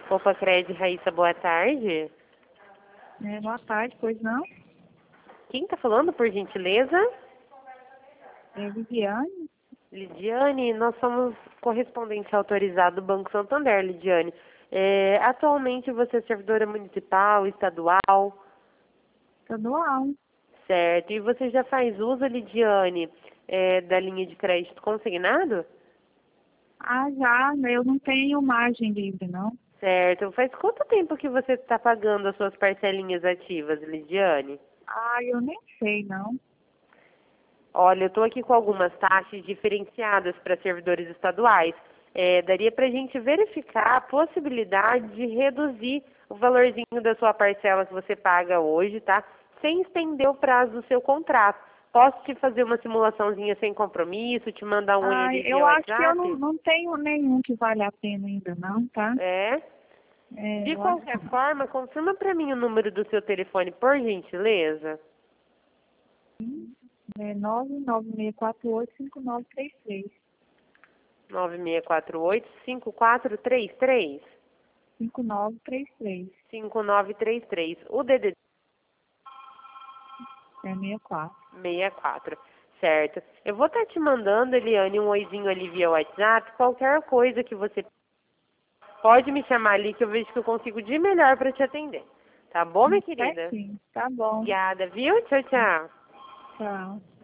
Opa, Cred, Raíssa, boa tarde. Boa tarde, pois não? Quem está falando, por gentileza? É Viviane? Lidiane, nós somos correspondente autorizado do Banco Santander, Lidiane. Atualmente você é servidora municipal, estadual, Estadual. certo? E você já faz uso, Lidiane, da linha de crédito consignado? Ah, já, eu não tenho margem livre, não. Certo. Faz quanto tempo que você está pagando as suas parcelinhas ativas, Lidiane? Ah, eu nem sei, não. Olha, eu estou aqui com algumas taxas diferenciadas para servidores estaduais. Daria para a gente verificar a possibilidade de reduzir o valorzinho da sua parcela que você paga hoje, tá? Sem estender o prazo do seu contrato. Posso te fazer uma simulaçãozinha sem compromisso, te mandar um Ah, ali via eu acho que eu WhatsApp? não tenho nenhum que vale a pena ainda, não, tá? É? De Eu acho qualquer forma, confirma para mim o número do seu telefone, por gentileza. que é 996485933. 9648-5433. 5933. 5933. O DDD É 64. 64. Certo. Eu vou estar te mandando, Eliane, um oizinho ali via WhatsApp. Qualquer coisa que você pode me chamar ali que eu vejo que eu consigo de melhor para te atender. Tá bom, minha querida? Certinho. Tá bom. Obrigada, viu? Tchau, tchau. Tchau.